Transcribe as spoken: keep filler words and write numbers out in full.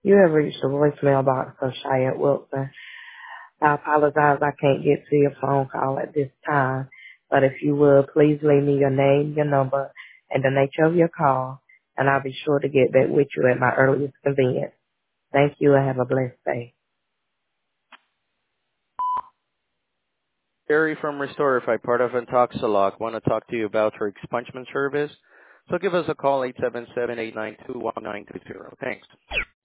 You have reached the voicemail box of Cheyenne Wilson. I apologize I can't get to your phone call at this time, but if you would, please leave me your name, your number, and the nature of your call, and I'll be sure to get back with you at my earliest convenience. Thank you and have a blessed day. Barry from Restorify, part of Intoxalock. Want to talk to you about your expungement service? So give us a call, eight seven seven, eight nine two, one nine two zero. Thanks.